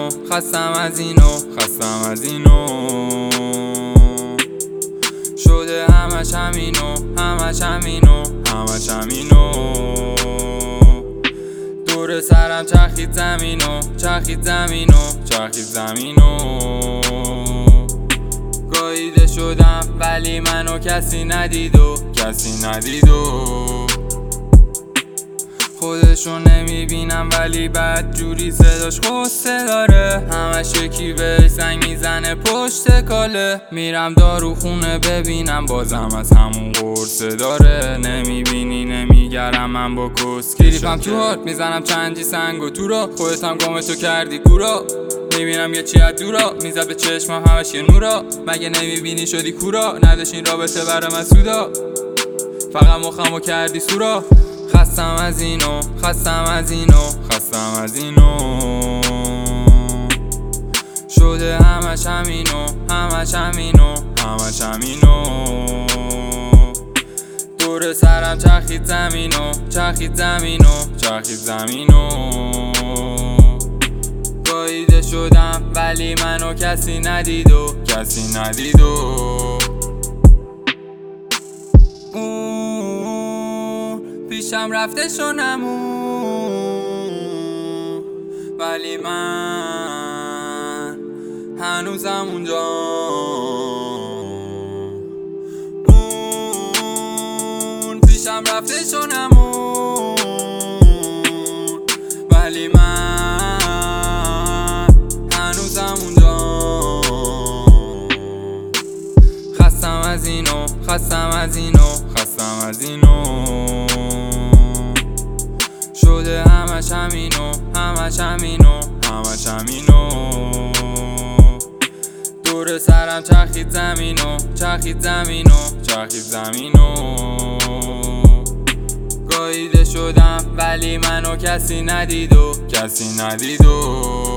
خستم از اینو شده همش همینو دور سرم چرخید زمینو گاییده شدم ولی منو کسی ندید و خودشون نمیبینم ولی بد جوری صداش غصه داره، همش یکی بهش زنگ میزنه پشت کاله. میرم داروخونه ببینم بازم از همون قرصه داره. نمیبینی نمیگرم من با کس کلیپم تو هات میزنم چندی سنگ و تو را خودت هم گامتو کردی کورا. میبینم یه چی از دورا میزد به چشمم همش یه نورا. مگه نمیبینی شدی کورا نداشتین رابطه برام از سودا فقط مخمو کردی سورا. خستم از اینو شده همش همینو دور سرم چرخید زمینو گاییده شدم ولی منو کسی ندید و پیشم رفته شنمون ولی من هنوزم اونجا. پیشم رفته شنمون ولی من هنوزم اونجا. خستم از اینو شده همش همینو دور سرم چرخید زمینو گاییده شدم ولی منو کسی ندید و